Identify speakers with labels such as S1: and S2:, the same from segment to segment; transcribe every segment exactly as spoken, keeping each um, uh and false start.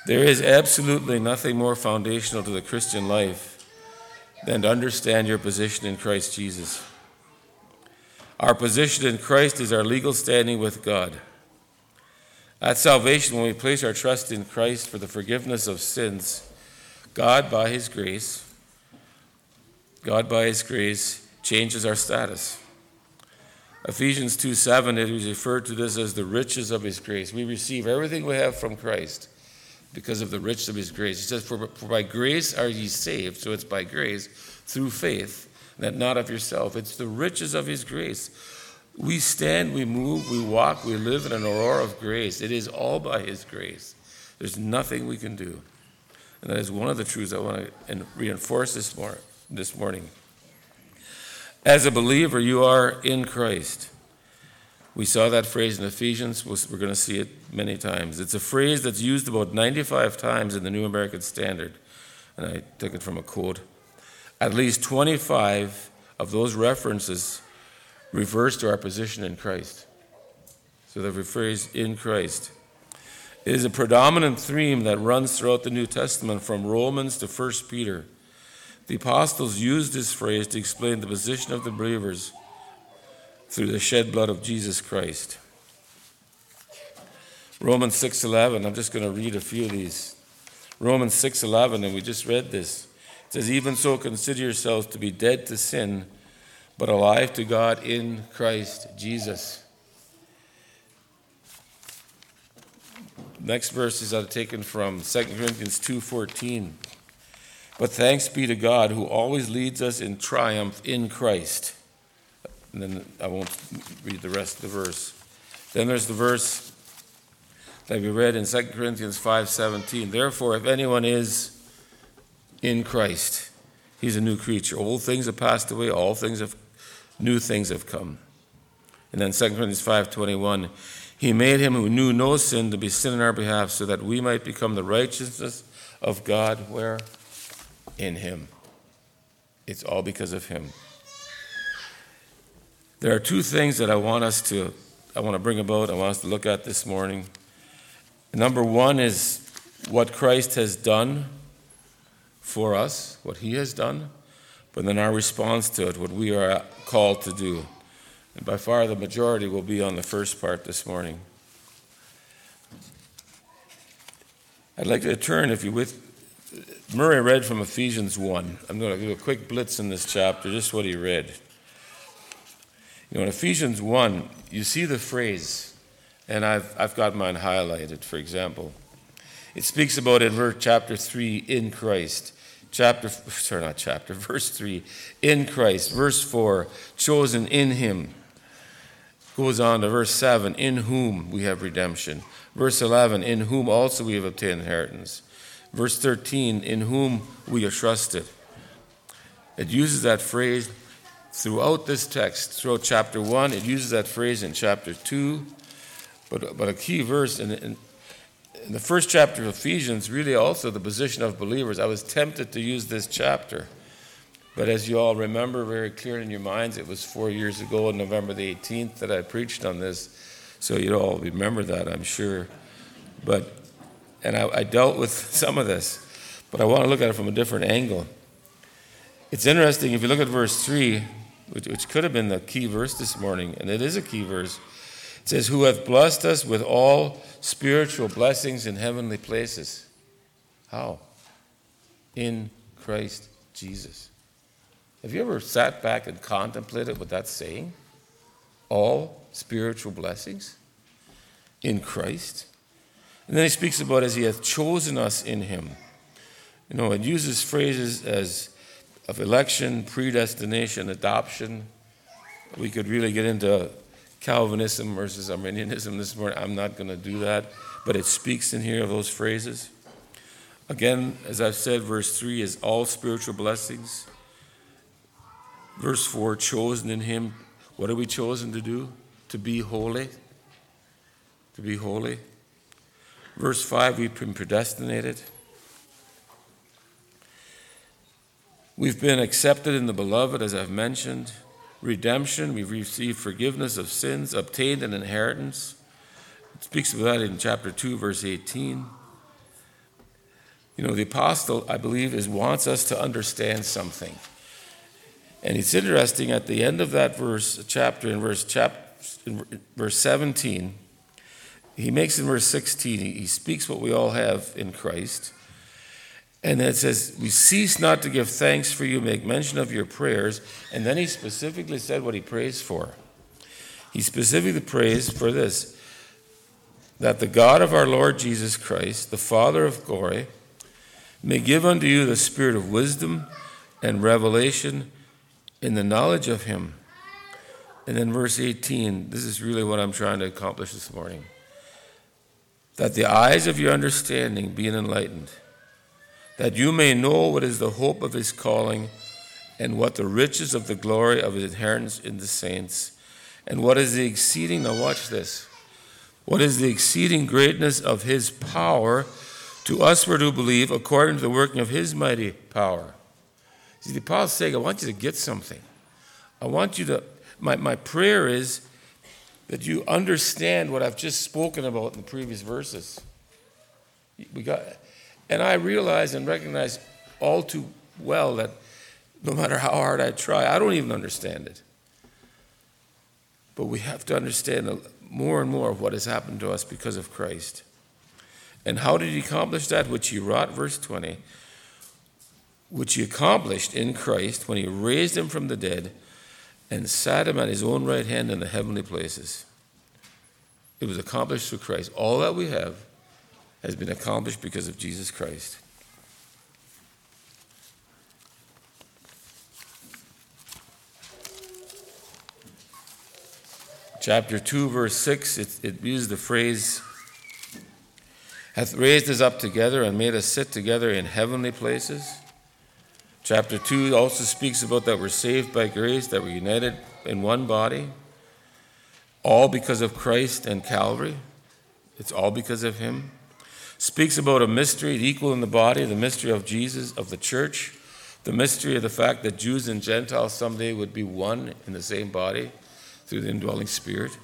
S1: There is absolutely nothing more foundational to the Christian life than to understand your position in Christ Jesus. Our position in Christ is our legal standing with God. At salvation, when we place our trust in Christ for the forgiveness of sins, God, by his grace, God, by his grace, changes our status. Ephesians two seven, it is referred to this as the riches of his grace. We receive everything we have from Christ because of the riches of his grace. He says, for, for by grace are ye saved, so it's by grace, through faith, that not of yourself. It's the riches of his grace. We stand, we move, we walk, we live in an aurora of grace. It is all by his grace. There's nothing we can do. And that is one of the truths I want to reinforce this, mor- this morning. As a believer, you are in Christ. We saw that phrase in Ephesians. We're going to see it many times. It's a phrase that's used about ninety-five times in the New American Standard. And I took it from a quote. At least twenty-five of those references refers to our position in Christ. So the phrase in Christ. It is a predominant theme that runs throughout the New Testament from Romans to First Peter. The apostles used this phrase to explain the position of the believers through the shed blood of Jesus Christ. Romans six eleven, I'm just going to read a few of these. Romans six eleven, and we just read this. It says, even so consider yourselves to be dead to sin, but alive to God in Christ Jesus. Next verses are taken from Second Corinthians two fourteen. But thanks be to God who always leads us in triumph in Christ. And then I won't read the rest of the verse. Then there's the verse that we read in Second Corinthians five seventeen. Therefore, if anyone is in Christ, he's a new creature. Old things have passed away, all things have, new things have come. And then Second Corinthians five twenty-one, he made him who knew no sin to be sin in our behalf, so that we might become the righteousness of God. Where? In him. It's all because of him. There are two things that I want us to, I want to bring about, I want us to look at this morning. Number one is what Christ has done for us, what he has done, but then our response to it, what we are called to do. And by far the majority will be on the first part this morning. I'd like to turn, if you with, Murray read from Ephesians one. I'm going to do a quick blitz in this chapter, just what he read. You know, in Ephesians one, you see the phrase, and I've I've got mine highlighted, for example. It speaks about in verse chapter three, in Christ. Chapter, sorry, not chapter, verse three, in Christ. Verse four, chosen in him. Goes on to verse seven, in whom we have redemption. Verse eleven, in whom also we have obtained inheritance. Verse thirteen, in whom we are trusted. It uses that phrase throughout this text, throughout chapter one. It uses that phrase in chapter two. But, but a key verse in, in, in the first chapter of Ephesians, really also the position of believers. I was tempted to use this chapter. But as you all remember very clear in your minds, it was four years ago on November the eighteenth that I preached on this. So you all remember that, I'm sure. But and I, I dealt with some of this, but I want to look at it from a different angle. It's interesting, if you look at verse three, which, which could have been the key verse this morning, and it is a key verse. It says, who hath blessed us with all spiritual blessings in heavenly places. How? In Christ Jesus. Have you ever sat back and contemplated what that's saying? All spiritual blessings in Christ. And then he speaks about as he hath chosen us in him. You know, it uses phrases as of election, predestination, adoption. We could really get into Calvinism versus Arminianism this morning. I'm not going to do that, but it speaks in here of those phrases. Again, as I've said, verse three is all spiritual blessings. Verse four, chosen in him. What are we chosen to do? To be holy. To be holy. Verse five, we've been predestinated. We've been accepted in the beloved, as I've mentioned. Redemption, we've received forgiveness of sins, obtained an inheritance. It speaks of that in chapter two, verse eighteen. You know, the apostle, I believe, is wants us to understand something. And it's interesting, at the end of that verse, chapter, in verse, chap, in verse seventeen, he makes in verse sixteen, he, he speaks what we all have in Christ. And then it says, we cease not to give thanks for you, make mention of your prayers. And then he specifically said what he prays for. He specifically prays for this, that the God of our Lord Jesus Christ, the Father of glory, may give unto you the spirit of wisdom and revelation in the knowledge of him. And then verse eighteen, this is really what I'm trying to accomplish this morning. That the eyes of your understanding being enlightened, that you may know what is the hope of his calling, and what the riches of the glory of his inheritance in the saints, and what is the exceeding, now watch this, what is the exceeding greatness of his power to us who do believe, according to the working of his mighty power. See, the apostle's saying, I want you to get something. I want you to, my, my prayer is that you understand what I've just spoken about in the previous verses. We got, and I realize and recognize all too well that no matter how hard I try, I don't even understand it. But we have to understand more and more of what has happened to us because of Christ. And how did he accomplish that? Which he wrought, verse twenty, which he accomplished in Christ when he raised him from the dead and sat him at his own right hand in the heavenly places. It was accomplished through Christ. All that we have has been accomplished because of Jesus Christ. Chapter two, verse six, it, it uses the phrase, hath raised us up together and made us sit together in heavenly places. Chapter two also speaks about that we're saved by grace, that we're united in one body, all because of Christ and Calvary. It's all because of him. Speaks about a mystery equal in the body, the mystery of Jesus, of the church, the mystery of the fact that Jews and Gentiles someday would be one in the same body through the indwelling Spirit.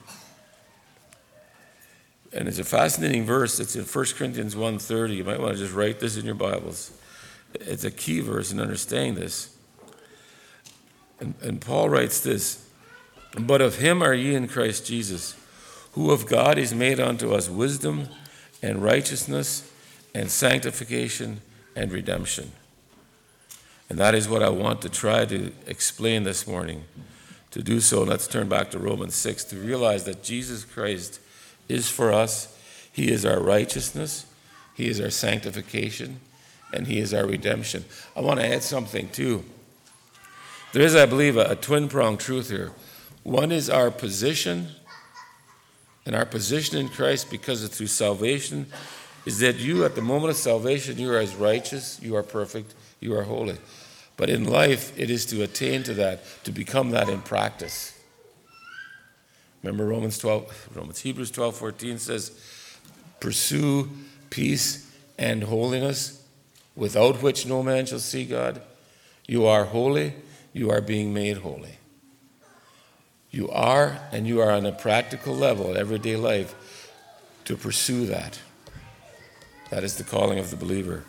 S1: And it's a fascinating verse. It's in First Corinthians one thirty. You might want to just write this in your Bibles. It's a key verse in understanding this. And, and Paul writes this, but of him are ye in Christ Jesus, who of God is made unto us wisdom and righteousness and sanctification and redemption. And that is what I want to try to explain this morning. To do so, let's turn back to Romans six to realize that Jesus Christ is for us. He is our righteousness. He is our sanctification. And he is our redemption. I want to add something too. There is, I believe, a, a twin-pronged truth here. One is our position, and our position in Christ because of through salvation is that you, at the moment of salvation, you are as righteous, you are perfect, you are holy. But in life, it is to attain to that, to become that in practice. Remember Romans twelve, Romans Hebrews twelve fourteen says, pursue peace and holiness, without which no man shall see God. You are holy, you are being made holy. You are, and you are on a practical level in everyday life to pursue that. That is the calling of the believer.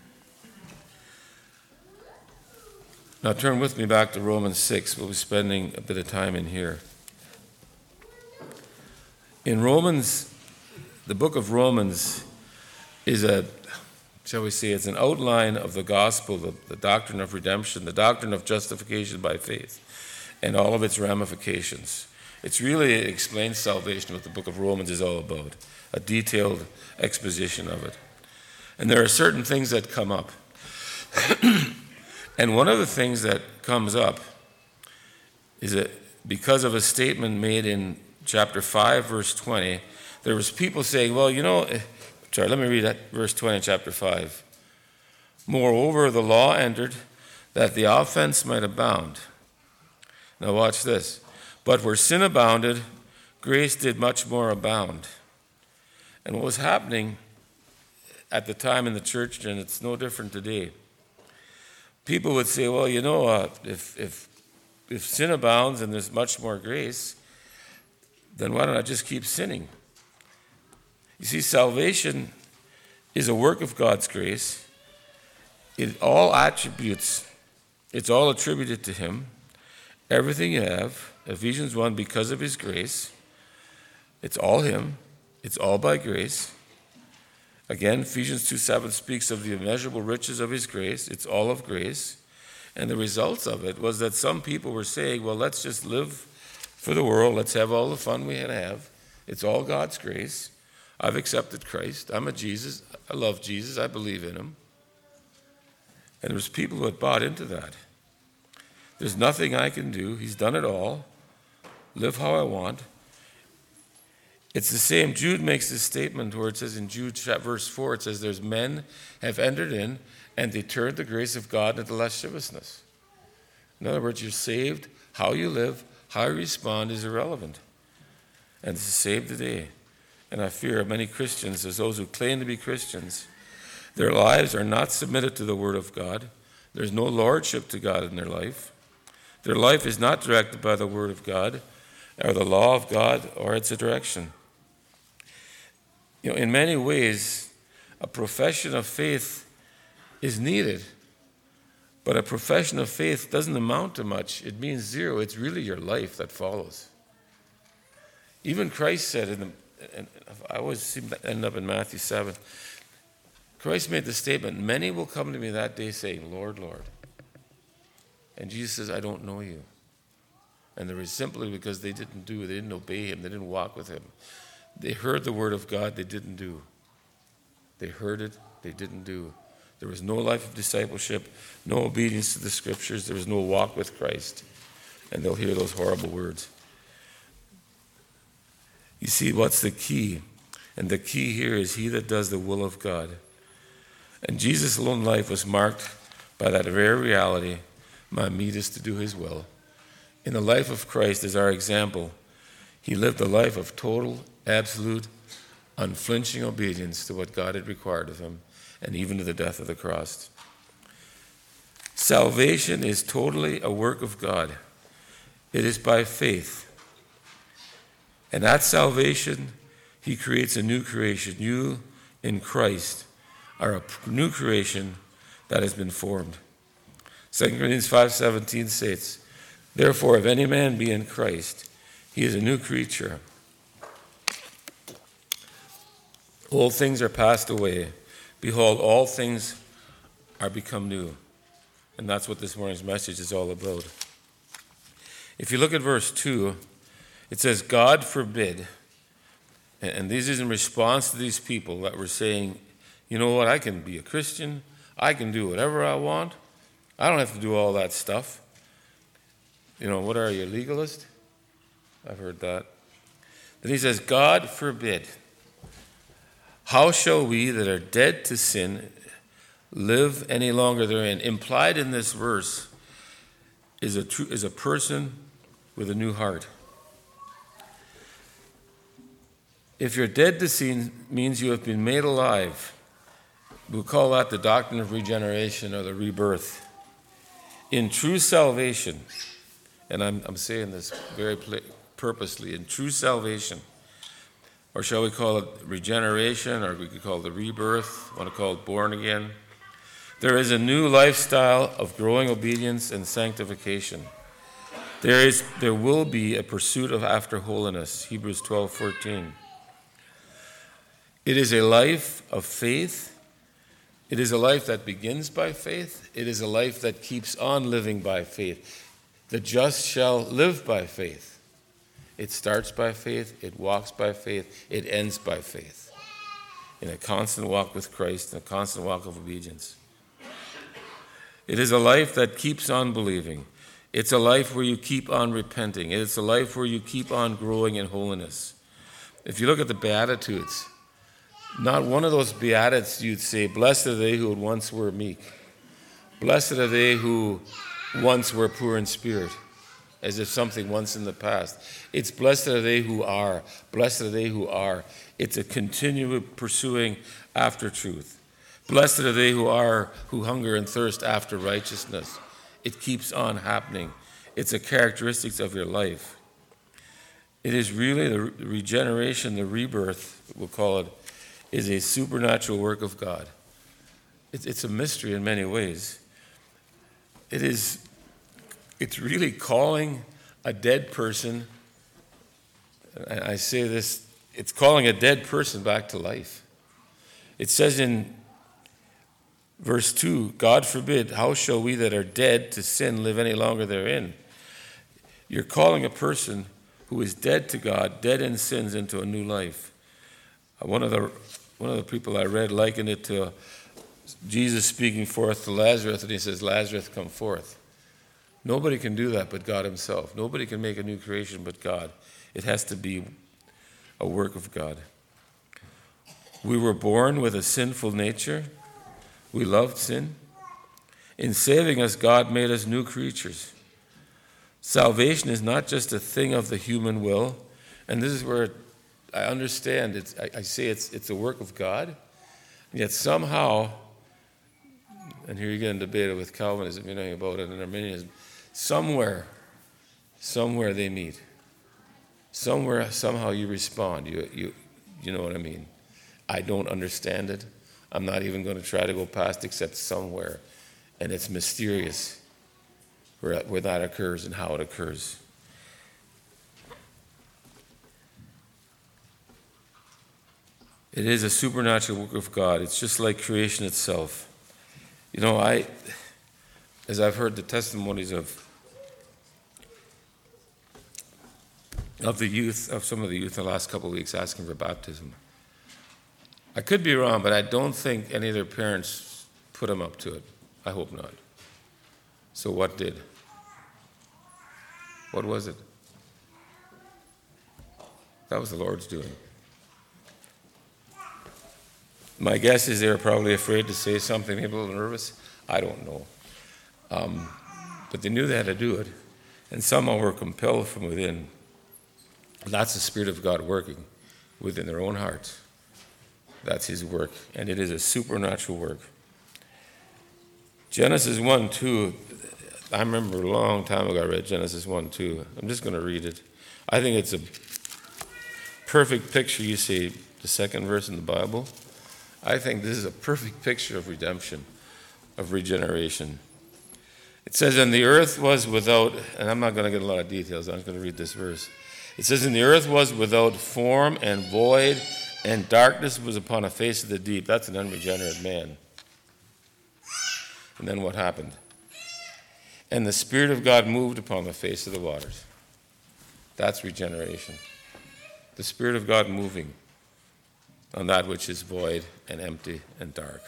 S1: Now turn with me back to Romans six. We'll be spending a bit of time in here. In Romans, the book of Romans is a, shall we say, it's an outline of the gospel, the, the doctrine of redemption, the doctrine of justification by faith, and all of its ramifications. It's really, it explains salvation, what the book of Romans is all about, a detailed exposition of it. And there are certain things that come up. And one of the things that comes up is that because of a statement made in chapter five, verse twenty, there was people saying, well, you know, sorry, let me read that verse twenty, chapter five. Moreover, the law entered that the offense might abound. Now watch this. But where sin abounded, grace did much more abound. And what was happening at the time in the church, and it's no different today, people would say, well, you know, uh, if, if, if sin abounds and there's much more grace, then why don't I just keep sinning? You see, salvation is a work of God's grace. It all attributes, it's all attributed to him. Everything you have, Ephesians one, because of his grace, it's all him. It's all by grace. Again, Ephesians two seven speaks of the immeasurable riches of his grace. It's all of grace. And the results of it was that some people were saying, well, let's just live for the world. Let's have all the fun we had to have. It's all God's grace. I've accepted Christ. I'm a Jesus. I love Jesus. I believe in him. And there's people who had bought into that. There's nothing I can do. He's done it all. Live how I want. It's the same. Jude makes this statement where it says in Jude verse four, it says, there's men have entered in and they turned the grace of God into lasciviousness. In other words, you're saved. How you live, how you respond is irrelevant. And it's the same today. And I fear many Christians, as those who claim to be Christians, their lives are not submitted to the Word of God. There's no lordship to God in their life. Their life is not directed by the Word of God or the law of God or its direction. You know, in many ways, a profession of faith is needed, but a profession of faith doesn't amount to much. It means zero. It's really your life that follows. Even Christ said, in the, and I always seem to end up in Matthew seven, Christ made the statement, many will come to me that day saying, Lord, Lord. And Jesus says, I don't know you. And it was simply because they didn't do, they didn't obey him, they didn't walk with him. They heard the word of God, they didn't do. They heard it, they didn't do. There was no life of discipleship, no obedience to the scriptures, there was no walk with Christ. And they'll hear those horrible words. You see, what's the key? And the key here is he that does the will of God. And Jesus' alone life was marked by that very reality, my meat is to do his will. In the life of Christ as our example, he lived a life of total, absolute, unflinching obedience to what God had required of him, and even to the death of the cross. Salvation is totally a work of God. It is by faith. And at salvation, he creates a new creation. You in Christ are a new creation that has been formed. Second Corinthians five seventeen states, therefore, if any man be in Christ, he is a new creature. Old things are passed away. Behold, all things are become new. And that's what this morning's message is all about. If you look at verse two, it says, God forbid, and this is in response to these people that were saying, you know what, I can be a Christian, I can do whatever I want, I don't have to do all that stuff. You know, what are you, a legalist? I've heard that. Then he says, God forbid. How shall we that are dead to sin live any longer therein? Implied in this verse is a, true, is a person with a new heart. If you're dead to sin, means you have been made alive. We'll call that the doctrine of regeneration or the rebirth. In true salvation, and I'm, I'm saying this very pl- purposely, in true salvation, or shall we call it regeneration, or we could call it the rebirth, want to call it born again, there is a new lifestyle of growing obedience and sanctification. There is, there will be a pursuit of after holiness, Hebrews twelve fourteen. It is a life of faith. It is a life that begins by faith. It is a life that keeps on living by faith. The just shall live by faith. It starts by faith, it walks by faith, it ends by faith. In a constant walk with Christ, in a constant walk of obedience. It is a life that keeps on believing. It's a life where you keep on repenting. It's a life where you keep on growing in holiness. If you look at the Beatitudes, not one of those Beatitudes you'd say, blessed are they who once were meek. Blessed are they who once were poor in spirit, as if something once in the past. It's blessed are they who are. Blessed are they who are. It's a continual pursuing after truth. Blessed are they who are, who hunger and thirst after righteousness. It keeps on happening. It's a characteristic of your life. It is really the regeneration, the rebirth, we'll call it, is a supernatural work of God. It's, it's a mystery in many ways. It is, it's really calling a dead person, and I say this, it's calling a dead person back to life. It says in verse two, God forbid, how shall we that are dead to sin live any longer therein? You're calling a person who is dead to God, dead in sins, into a new life. One of the one of the people I read likened it to Jesus speaking forth to Lazarus, and he says, Lazarus, come forth. Nobody can do that but God himself. Nobody can make a new creation but God. It has to be a work of God. We were born with a sinful nature. We loved sin. In saving us, God made us new creatures. Salvation is not just a thing of the human will, and this is where I understand, it's, I, I say it's, it's a work of God, and yet somehow, and here you get in debate with Calvinism, you know about it, and Arminianism, somewhere, somewhere they meet. Somewhere, somehow you respond. You, you, you know what I mean? I don't understand it. I'm not even going to try to go past except somewhere. And it's mysterious where, where that occurs and how it occurs. It is a supernatural work of God. It's just like creation itself. You know, I, as I've heard the testimonies of of the youth, of some of the youth in the last couple of weeks asking for baptism, I could be wrong, but I don't think any of their parents put them up to it. I hope not. So what did? What was it? That was the Lord's doing. My guess is they were probably afraid to say something, maybe a little nervous. I don't know. Um, but they knew they had to do it, and somehow were compelled from within. That's the Spirit of God working within their own hearts. That's his work, and it is a supernatural work. Genesis one two, I remember a long time ago I read Genesis one two. I'm just going to read it. I think it's a perfect picture. You see the second verse in the Bible. I think this is a perfect picture of redemption, of regeneration. It says, and the earth was without, and I'm not going to get a lot of details, I'm just going to read this verse. It says, and the earth was without form and void, and darkness was upon the face of the deep. That's an unregenerate man. And then what happened? And the Spirit of God moved upon the face of the waters. That's regeneration. The Spirit of God moving on that which is void and empty and dark.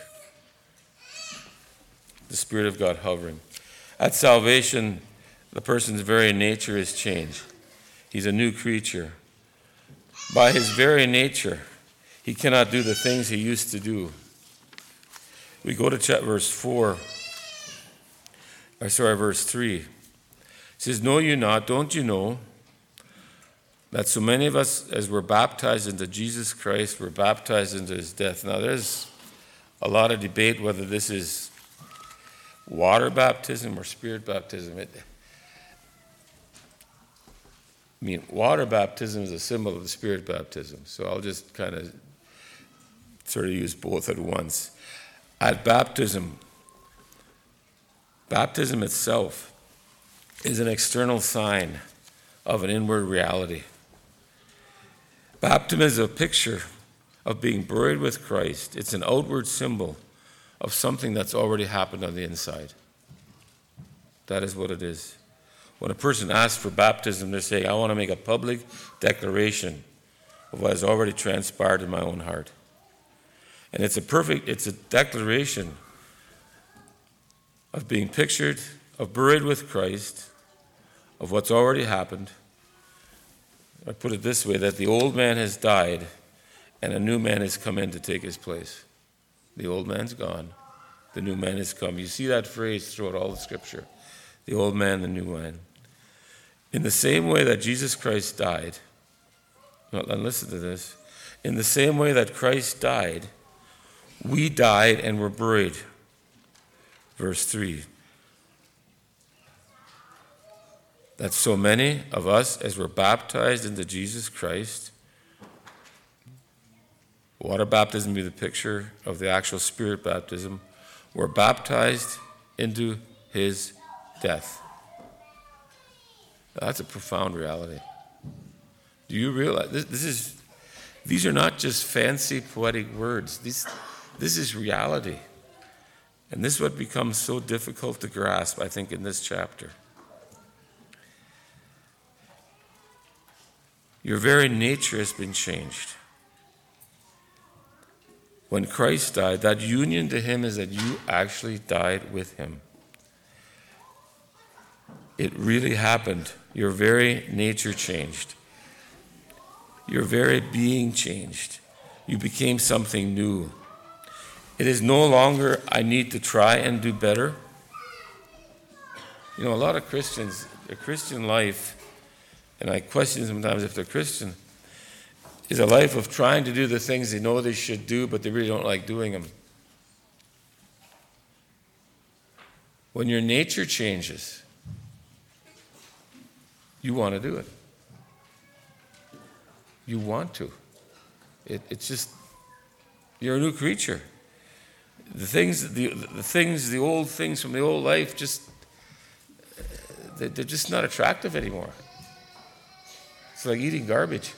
S1: The Spirit of God hovering. At salvation, the person's very nature is changed. He's a new creature. By his very nature, he cannot do the things he used to do. We go to chapter verse four, or sorry, verse three. It says, know you not, don't you know, that so many of us, as we're baptized into Jesus Christ, we're baptized into his death. Now, there's a lot of debate whether this is water baptism or spirit baptism. It, I mean, water baptism is a symbol of the spirit baptism, so I'll just kind of sort of use both at once. At baptism, baptism itself is an external sign of an inward reality. Baptism is a picture of being buried with Christ. It's an outward symbol of something that's already happened on the inside. That is what it is. When a person asks for baptism, they're saying, I want to make a public declaration of what has already transpired in my own heart. And it's a perfect, it's a declaration of being pictured, of buried with Christ, of what's already happened. I put it this way, that the old man has died and a new man has come in to take his place. The old man's gone, the new man has come. You see that phrase throughout all the scripture, the old man, the new man. In the same way that Jesus Christ died, well, and listen to this, in the same way that Christ died, we died and were buried. Verse three. That so many of us, as we're baptized into Jesus Christ, water baptism be the picture of the actual spirit baptism, were baptized into his death. That's a profound reality. Do you realize this, this is these are not just fancy poetic words. These this is reality. And this is what becomes so difficult to grasp, I think, in this chapter. Your very nature has been changed. When Christ died, that union to him is that you actually died with him. It really happened. Your very nature changed. Your very being changed. You became something new. It is no longer, I need to try and do better. You know, a lot of Christians, their Christian life, and I question sometimes if they're Christian, is a life of trying to do the things they know they should do, but they really don't like doing them. When your nature changes, you want to do it. You want to. It, it's just, you're a new creature. The things, the, the things, the old things from the old life, just, they're just not attractive anymore. It's like eating garbage.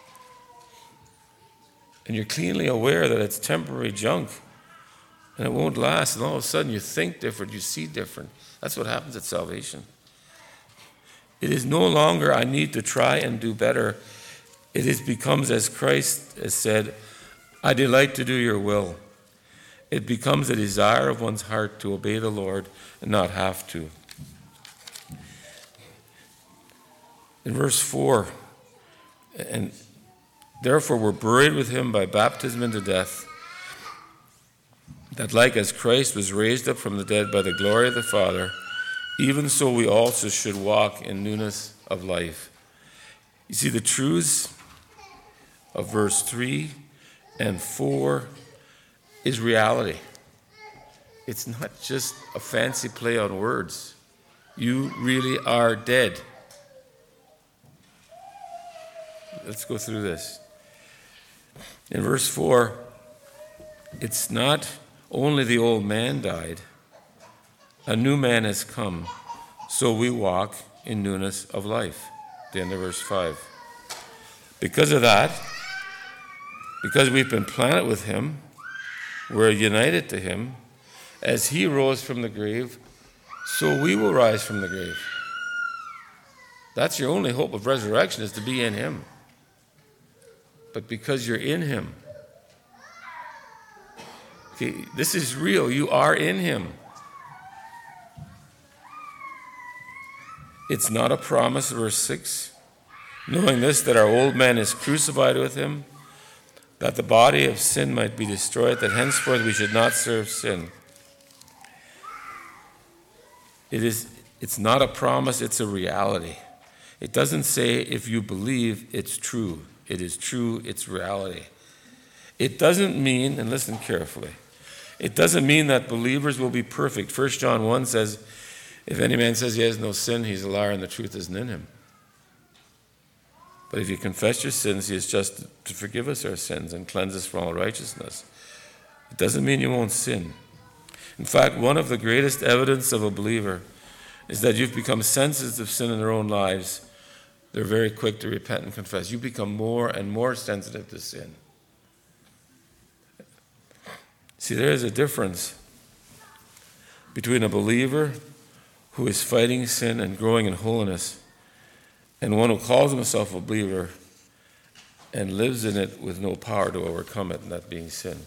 S1: And you're keenly aware that it's temporary junk and it won't last. And all of a sudden you think different, you see different. That's what happens at salvation. It is no longer, I need to try and do better. It is becomes, as Christ has said, I delight to do your will. It becomes a desire of one's heart to obey the Lord and not have to. In verse four, and therefore we're buried with him by baptism into death, that like as Christ was raised up from the dead by the glory of the Father, even so we also should walk in newness of life. You see, the truths of verse three and four is reality. It's not just a fancy play on words. You really are dead. Let's go through this. In verse four, it's not only the old man died, a new man has come, so we walk in newness of life. The end of verse five. Because of that, because we've been planted with him, we're united to him. As he rose from the grave, so we will rise from the grave. That's your only hope of resurrection, is to be in him. But because you're in him, okay, this is real. You are in him. It's not a promise, verse six. Knowing this, that our old man is crucified with him, that the body of sin might be destroyed, that henceforth we should not serve sin. It is, it's not a promise, it's a reality. It doesn't say if you believe it's true. It is true, it's reality. It doesn't mean, and listen carefully, it doesn't mean that believers will be perfect. First John one says, if any man says he has no sin, he's a liar and the truth isn't in him. But if you confess your sins, he is just to forgive us our sins and cleanse us from all righteousness. It doesn't mean you won't sin. In fact, one of the greatest evidence of a believer is that you've become sensitive of sin in their own lives. They're very quick to repent and confess. You become more and more sensitive to sin. See, there is a difference between a believer who is fighting sin and growing in holiness and one who calls himself a believer and lives in it with no power to overcome it, and that being sin.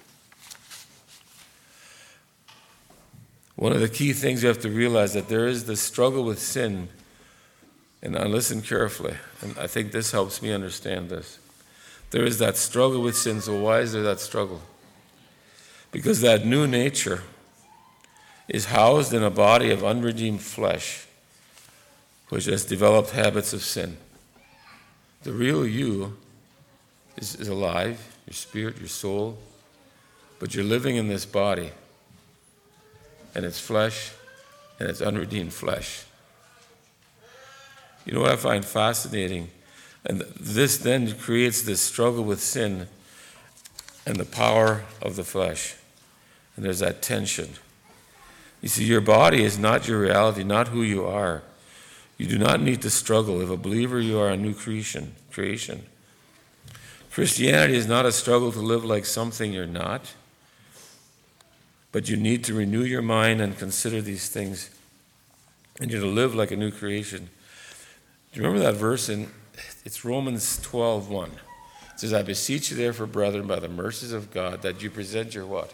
S1: One of the key things you have to realize that there is this struggle with sin, and I listen carefully, and I think this helps me understand this. There is that struggle with sin, so why is there that struggle? Because that new nature is housed in a body of unredeemed flesh, which has developed habits of sin. The real you is, is alive, your spirit, your soul, but you're living in this body, and it's flesh, and it's unredeemed flesh. You know what I find fascinating? And this then creates this struggle with sin and the power of the flesh. And there's that tension. You see, your body is not your reality, not who you are. You do not need to struggle. If a believer, you are a new creation. creation. Christianity is not a struggle to live like something you're not, but you need to renew your mind and consider these things, and you're to live like a new creation. Do you remember that verse in, it's Romans twelve one. It says, I beseech you therefore, brethren, by the mercies of God, that you present your what?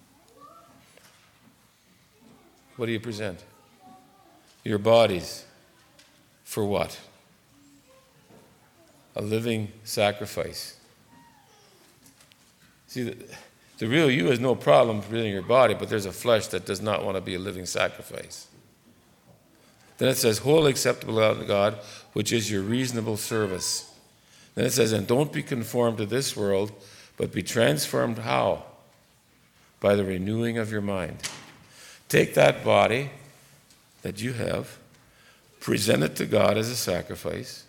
S1: What do you present? Your bodies. For what? A living sacrifice. See, the, the real you has no problem presenting your body, but there's a flesh that does not want to be a living sacrifice. Then it says, wholly acceptable to God, which is your reasonable service. Then it says, and don't be conformed to this world, but be transformed how? By the renewing of your mind. Take that body that you have, present it to God as a sacrifice,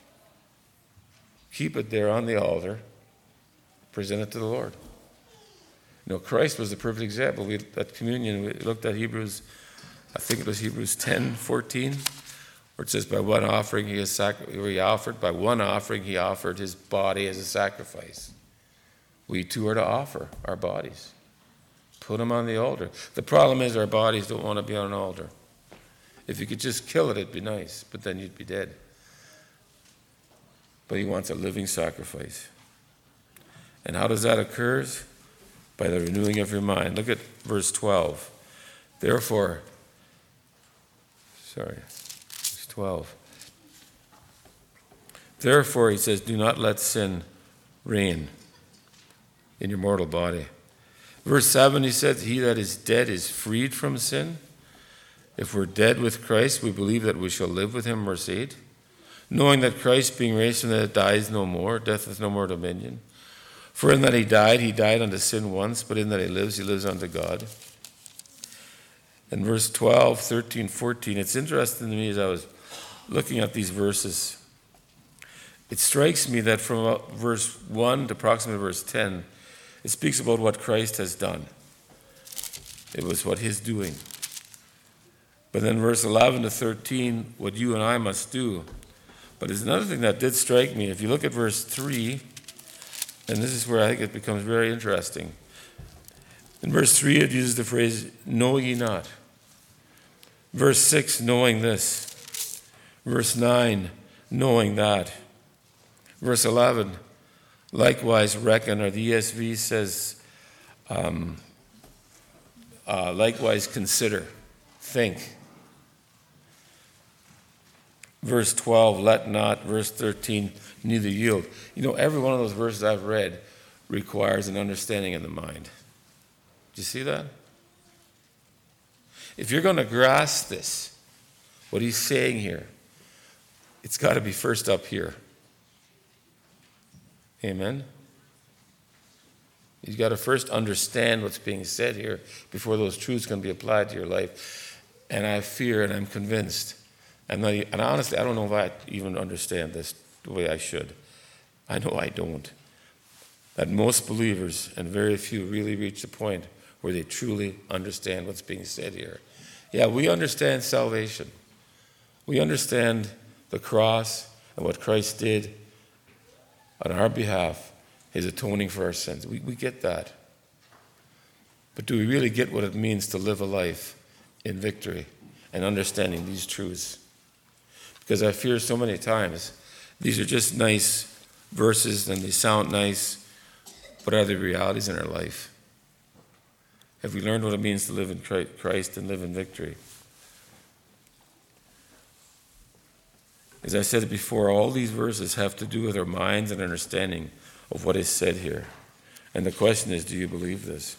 S1: keep it there on the altar, present it to the Lord. You know, Christ was the perfect example. We, at communion, we looked at Hebrews, I think it was Hebrews ten fourteen, where it says, by one offering he, is sac- he offered, by one offering he offered his body as a sacrifice. We too are to offer our bodies. Put them on the altar. The problem is our bodies don't want to be on an altar. If you could just kill it, it'd be nice, but then you'd be dead. But he wants a living sacrifice. And how does that occur? By the renewing of your mind. Look at verse twelve. Therefore, sorry, verse twelve. Therefore, he says, do not let sin reign in your mortal body. Verse seven, he says, he that is dead is freed from sin. If we're dead with Christ, we believe that we shall live with him, verse eight. Knowing that Christ, being raised from the dead, dies no more, death hath no more dominion. For in that he died, he died unto sin once, but in that he lives, he lives unto God. In verse twelve, thirteen, fourteen, it's interesting to me as I was looking at these verses, it strikes me that from verse one to approximately verse ten, it speaks about what Christ has done. It was what his doing. But then verse eleven to thirteen, what you and I must do. But there's another thing that did strike me. If you look at verse three, and this is where I think it becomes very interesting. In verse three, it uses the phrase, know ye not. Verse six, knowing this. Verse nine, knowing that. Verse eleven, likewise reckon, or the E S V says, um, uh, likewise consider, think. Verse twelve, let not. Verse thirteen, neither yield. You know, every one of those verses I've read requires an understanding in the mind. Do you see that? If you're going to grasp this, what he's saying here, it's got to be first up here. Amen? You've got to first understand what's being said here before those truths can be applied to your life. And I fear and I'm convinced, I'm not, and honestly, I don't know if I even understand this the way I should. I know I don't. That most believers and very few really reach the point where they truly understand what's being said here. Yeah, we understand salvation. We understand the cross and what Christ did on our behalf, his atoning for our sins. We, we get that. But do we really get what it means to live a life in victory and understanding these truths? Because I fear so many times these are just nice verses and they sound nice, but are they realities in our life? Have we learned what it means to live in Christ and live in victory? As I said before, all these verses have to do with our minds and understanding of what is said here. And the question is, do you believe this?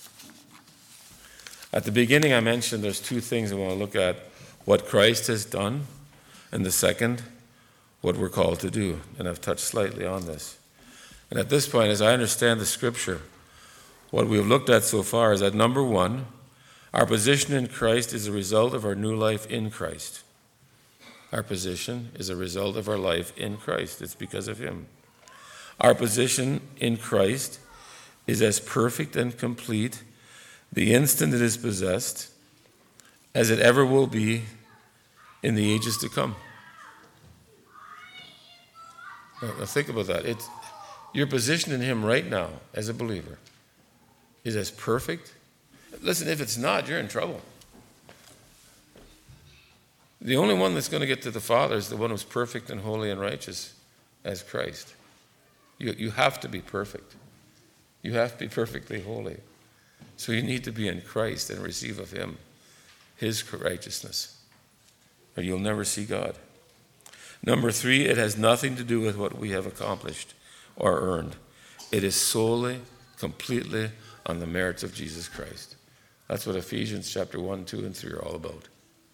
S1: At the beginning, I mentioned there's two things I want to look at: what Christ has done, and the second, what we're called to do. And I've touched slightly on this. And at this point, as I understand the scripture, what we've looked at so far is that, number one, our position in Christ is a result of our new life in Christ. Our position is a result of our life in Christ. It's because of him. Our position in Christ is as perfect and complete the instant it is possessed, as it ever will be in the ages to come. Now, now think about that. It's, your position in him right now as a believer is as perfect. Listen, if it's not, you're in trouble. The only one that's going to get to the Father is the one who's perfect and holy and righteous as Christ. You, you have to be perfect. You have to be perfectly holy. So you need to be in Christ and receive of him his righteousness, or you'll never see God. Number three, it has nothing to do with what we have accomplished or earned. It is solely, completely on the merits of Jesus Christ. That's what Ephesians chapter one, two, and three are all about.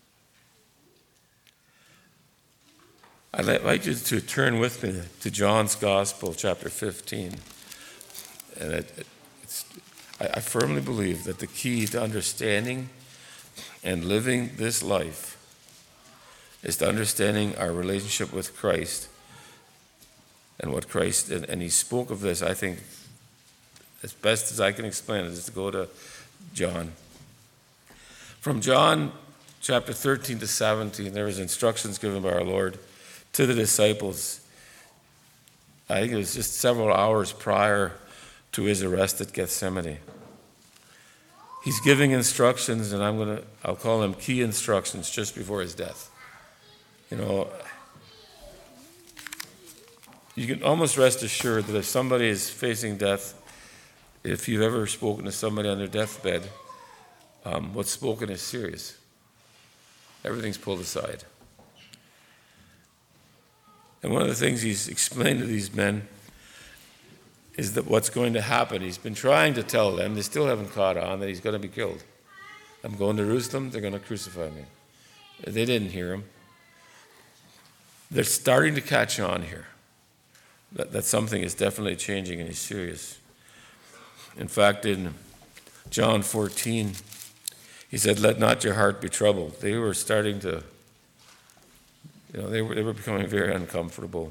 S1: I'd like you to turn with me to John's Gospel, chapter fifteen. And it, it's, I firmly believe that the key to understanding and living this life is to understanding our relationship with Christ and what Christ, and, and he spoke of this, I think, as best as I can explain it, is to go to John. From John chapter thirteen to seventeen, there is instructions given by our Lord to the disciples. I think it was just several hours prior to his arrest at Gethsemane. He's giving instructions, and I'm gonna I'll call them key instructions just before his death. You know, you can almost rest assured that if somebody is facing death, if you've ever spoken to somebody on their deathbed, um, what's spoken is serious. Everything's pulled aside. And one of the things he's explained to these men is that what's going to happen. He's been trying to tell them, they still haven't caught on, that he's going to be killed. I'm going to Jerusalem, they're going to crucify me. They didn't hear him. They're starting to catch on here. That, that something is definitely changing and he's serious. In fact, in John fourteen, he said, "Let not your heart be troubled." They were starting to, you know, they were, they were becoming very uncomfortable.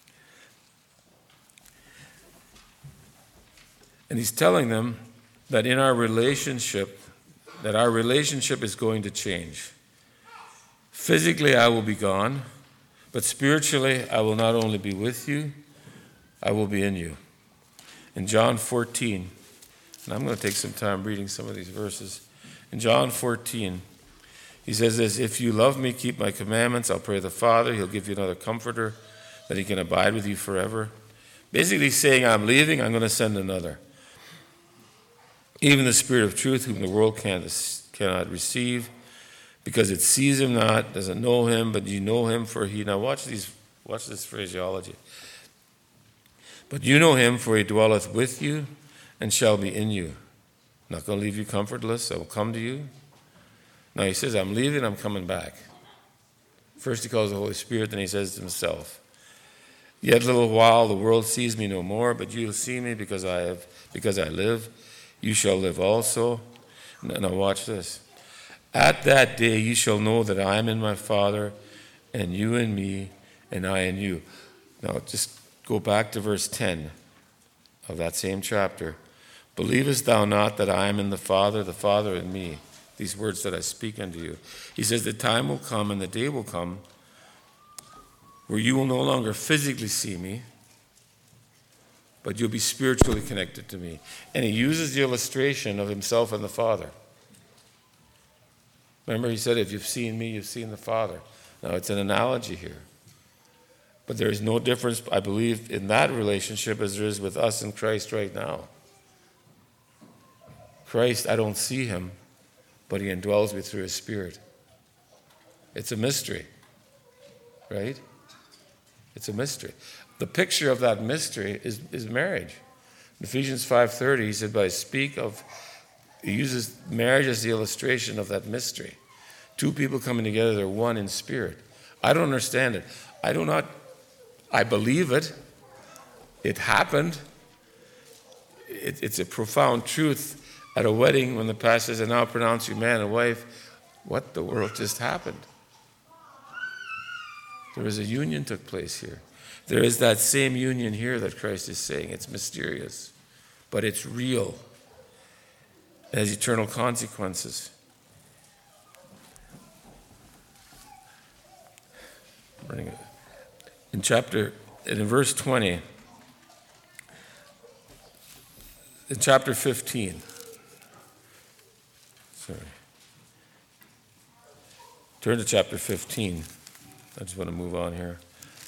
S1: And he's telling them that in our relationship, that our relationship is going to change. Physically, I will be gone, but spiritually, I will not only be with you, I will be in you. In John fourteen, and I'm going to take some time reading some of these verses. In John fourteen, he says this, "If you love me, keep my commandments. I'll pray the Father. He'll give you another comforter that he can abide with you forever." Basically saying, I'm leaving, I'm going to send another. "Even the Spirit of truth, whom the world can't, cannot receive, because it sees him not, doesn't know him, but you know him, for he..." Now watch these, watch this phraseology. "But you know him, for he dwelleth with you and shall be in you. I'm not going to leave you comfortless. I will come to you." Now he says, I'm leaving, I'm coming back. First he calls the Holy Spirit, then he says to himself, "Yet a little while the world sees me no more, but you will see me because I have, because I live. You shall live also." Now watch this. "At that day you shall know that I am in my Father, and you in me, and I in you." Now just go back to verse ten of that same chapter. "Believest thou not that I am in the Father, the Father in me? These words that I speak unto you." He says, the time will come and the day will come where you will no longer physically see me, but you'll be spiritually connected to me. And he uses the illustration of himself and the Father. Remember, he said, if you've seen me, you've seen the Father. Now, it's an analogy here. But there is no difference, I believe, in that relationship as there is with us in Christ right now. Christ, I don't see him, but he indwells me through his Spirit. It's a mystery, right? It's a mystery. The picture of that mystery is, is marriage. In Ephesians five thirty, he said, "But I speak of," he uses marriage as the illustration of that mystery. Two people coming together, they're one in spirit. I don't understand it. I do not, I believe it. It happened. It, it's a profound truth at a wedding when the pastor says, "I now pronounce you man and wife." What the world just happened? There was a union took place here. There is that same union here that Christ is saying. It's mysterious, but it's real. It has eternal consequences. In chapter, in verse twenty, in chapter fifteen, sorry, turn to chapter fifteen. I just want to move on here.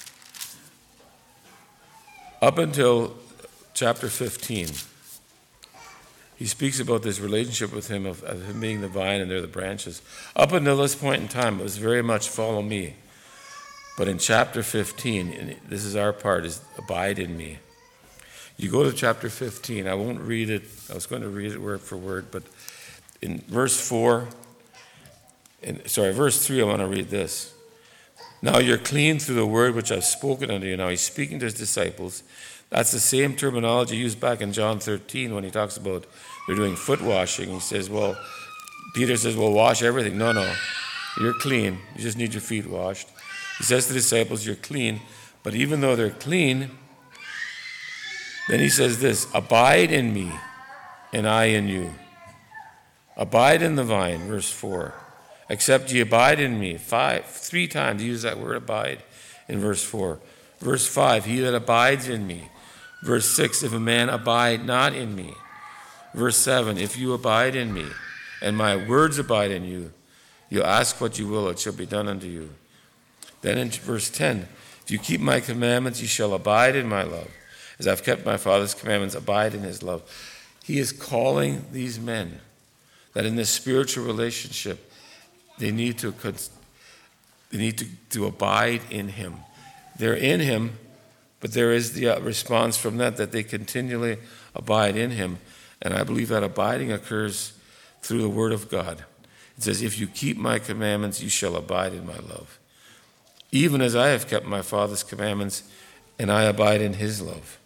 S1: Up until chapter fifteen, he speaks about this relationship with him of, of him being the vine and they're the branches. Up until this point in time, it was very much follow me. But in chapter fifteen, and this is our part, is abide in me. You go to chapter fifteen, I won't read it. I was going to read it word for word, but in verse four, in, sorry, verse three, I want to read this. Now you're clean through the word which I've spoken unto you. Now he's speaking to his disciples. That's the same terminology used back in John thirteen when he talks about they're doing foot washing. He says, well, Peter says, well, wash everything. No, no, you're clean. You just need your feet washed. He says to the disciples, you're clean. But even though they're clean, then he says this, abide in me and I in you. Abide in the vine, verse four. Except ye abide in me. Five, three times he uses that word abide in verse four. Verse five, he that abides in me. Verse six, if a man abide not in me. Verse seven, if you abide in me, and my words abide in you, you'll ask what you will, it shall be done unto you. Then in verse ten, if you keep my commandments, ye shall abide in my love. As I've kept my Father's commandments, abide in his love. He is calling these men that in this spiritual relationship, they need to, they need to, to abide in him. They're in him, but there is the response from that, that they continually abide in him. And I believe that abiding occurs through the word of God. It says, if you keep my commandments, you shall abide in my love. Even as I have kept my Father's commandments, and I abide in his love.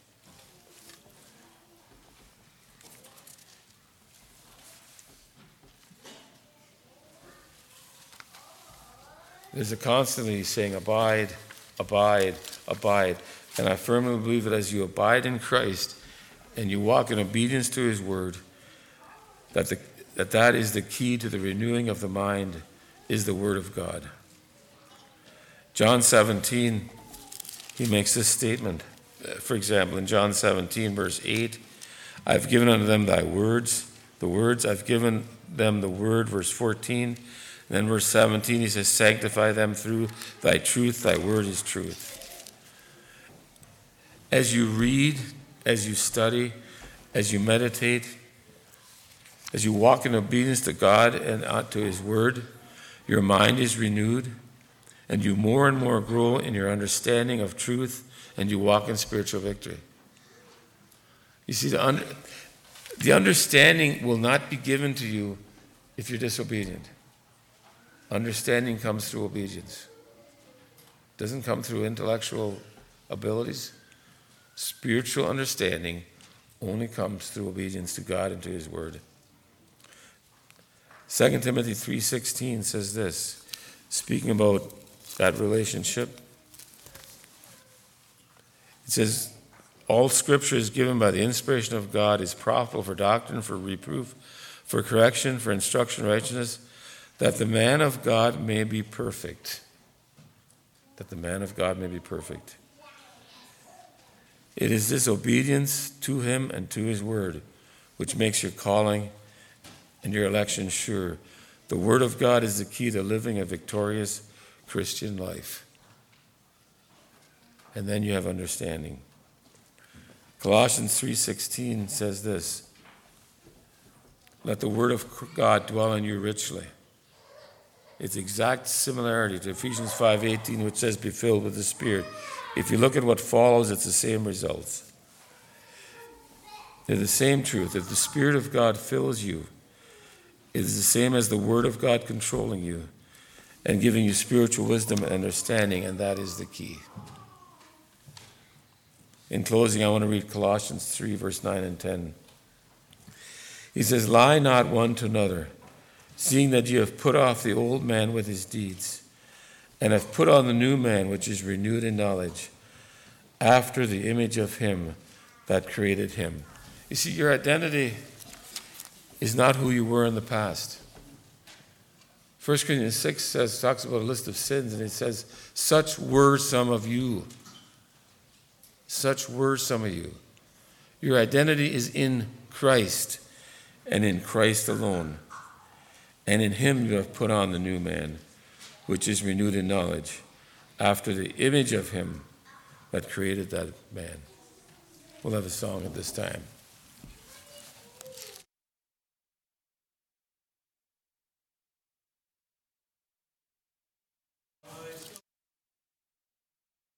S1: There's a constantly saying, abide, abide, abide. And I firmly believe that as you abide in Christ and you walk in obedience to his word, that the, that, that is the key to the renewing of the mind, is the word of God. John seventeen, he makes this statement. For example, in John seventeen, verse eight, I've given unto them thy words, the words, I've given them the word, verse fourteen. And then verse seventeen, he says, sanctify them through thy truth, thy word is truth. As you read, as you study, as you meditate, as you walk in obedience to God and to his word, your mind is renewed, and you more and more grow in your understanding of truth, and you walk in spiritual victory. You see, the, under, the understanding will not be given to you if you're disobedient. Understanding comes through obedience. It doesn't come through intellectual abilities. Spiritual understanding only comes through obedience to God and to his word. Second Timothy three sixteen says this, speaking about that relationship. It says, all scripture is given by the inspiration of God, is profitable for doctrine, for reproof, for correction, for instruction in righteousness, that the man of God may be perfect. That the man of God may be perfect. It is this obedience to him and to his word which makes your calling and your election sure. The word of God is the key to living a victorious Christian life. And then you have understanding. Colossians three sixteen says this, let the word of God dwell in you richly. It's exact similarity to Ephesians five eighteen, which says, be filled with the Spirit. If you look at what follows, it's the same results. They're the same truth. If the Spirit of God fills you, it is the same as the Word of God controlling you and giving you spiritual wisdom and understanding, and that is the key. In closing, I want to read Colossians three, verse nine and ten. He says, lie not one to another, seeing that you have put off the old man with his deeds, and have put on the new man, which is renewed in knowledge, after the image of him that created him. You see, your identity is not who you were in the past. First Corinthians six says, talks about a list of sins, and it says, such were some of you. Such were some of you. Your identity is in Christ, and in Christ alone. And in him you have put on the new man, which is renewed in knowledge, after the image of him that created that man. We'll have a song at this time.